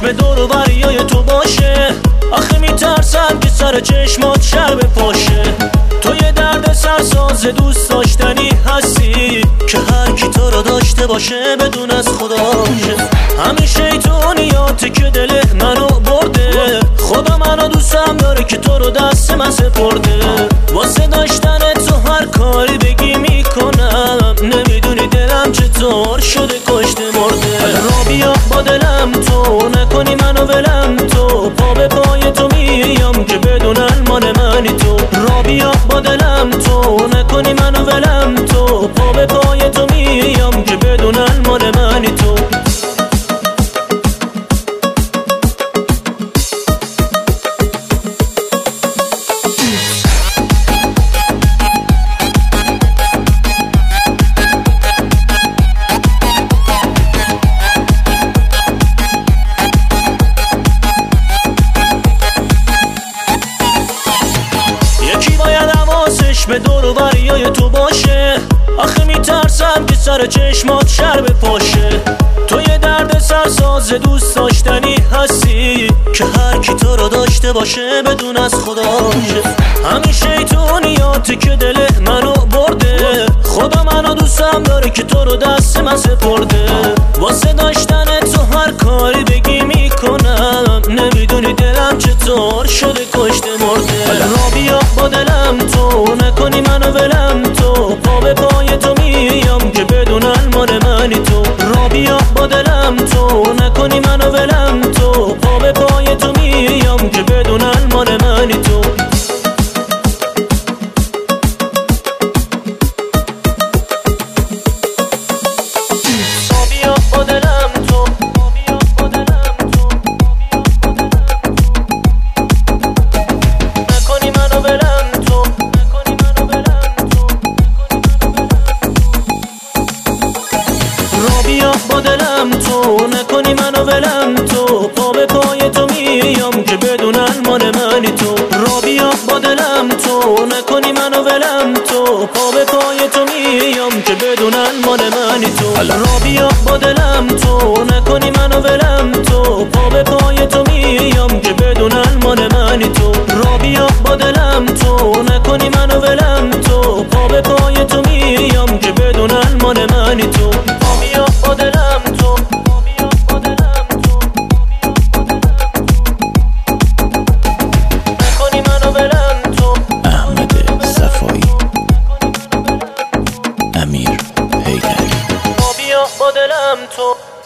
به دور و بریای تو باشه. آخه میترسم که سر چشمات شر بپاشه. تو یه درد سرساز دوست داشتنی هستی که هر کی تو رو داشته باشه بدون از خداشه. همین شیطونیاتی که دل منو برده، خدا منو دوستم داره که تو رو دست من سپرده. واسه داشتن تو هر کاری بگی میکنم، نمیدونی دلم چطور شده کشته مرده. را بیا با دلم تو، نکنی منو ولم تو، پا به پای تو میام که بدونن مال منی تو. را بیا با دلم تو، نکنی منو ولم تو، پا به پای تو میام که بدونن مال منی تو. به دور و بریای تو باشه. آخه میترسم که سر چشمات شر بپاشه. تو یه درد سرساز دوست داشتنی هستی که هر کی تو رو داشته باشه بدون از خداشه. همین شیطونیاتی که دل منو برده، خدا منو دوستم داره که تو رو دست من سپرده. واسه داشتن تو هر کاری بگی میکنم، نمیدونی دلم چطور شده کشته مرده. را بیا با دلم تو، نکنی منو ولم تو، پا به پای تو میام که بدونن مال منی تو. را بیا با دلم تو، نکنی منو ولم تو، پا به پای تو میام که بدونن مال منی تو. با دلم تو، نکنی منو ولم تو، پا به پای تو میام که بدونن مال منی تو. را بیا با دلم تو، نکنی منو ولم تو، پا به پای تو میام که بدونن مال منی تو. را بیا با دلم تو، نکنی منو ولم تو، پا به پای تو میام که بدونن مال منی تو. را بیا با دلم تو، نکنی منو ولم تو، پا به پای تو میام که بدونن مال منی تو. بیا با دلم تو، بیا با دلم تو، نکنی منو ولم تو. احمد صفایی، امیر حیدری. بیا با دلم تو.